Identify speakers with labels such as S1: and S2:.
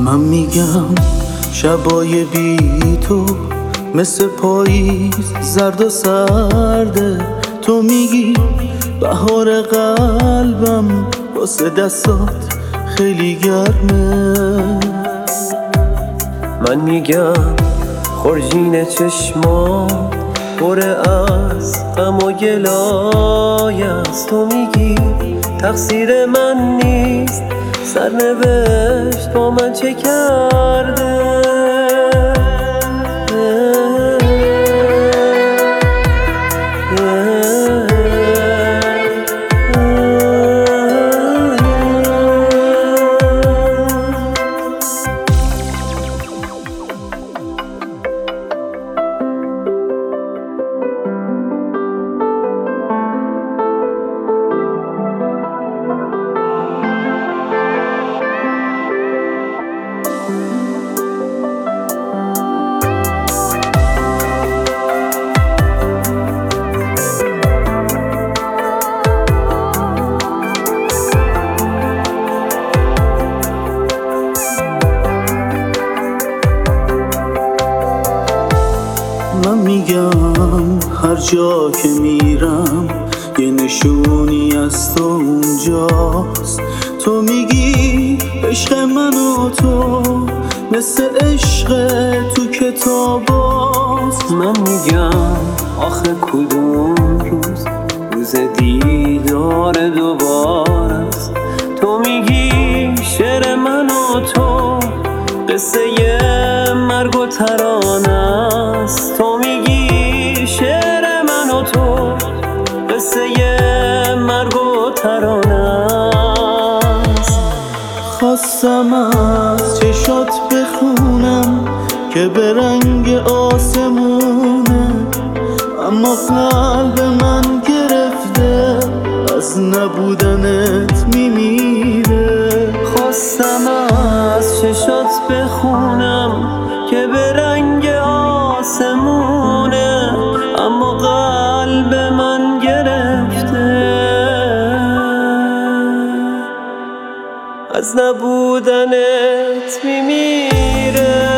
S1: من میگم شبای بی تو مثل پاییز زرد و سرده. تو میگی بهار قلبم واسه دستات خیلی گرمه.
S2: من میگم خورجین چشمات پر از غم و گلای است. تو میگی تقصیر من نیست، سرنوشت با من چه کرده.
S1: من میگم هر جا که میرم یه نشونی از تو اونجاست. تو میگی عشق من و تو مثل عشق تو کتاباست.
S2: من میگم آخه کدوم روز دیدار دوباره است. تو میگی شعر من و تو قصه مرگ و ترانه است. تو میگی شعر من و تو قصه مرگ و ترانه است.
S1: خواستم از چشات بخونم که به رنگ آسمونه، اما قلب من گرفته از نبودنت میمیره.
S2: خواستم از چشات بخونم که به رنگ آسمونه، اما قلب من گرفته از نبودنت میمیره.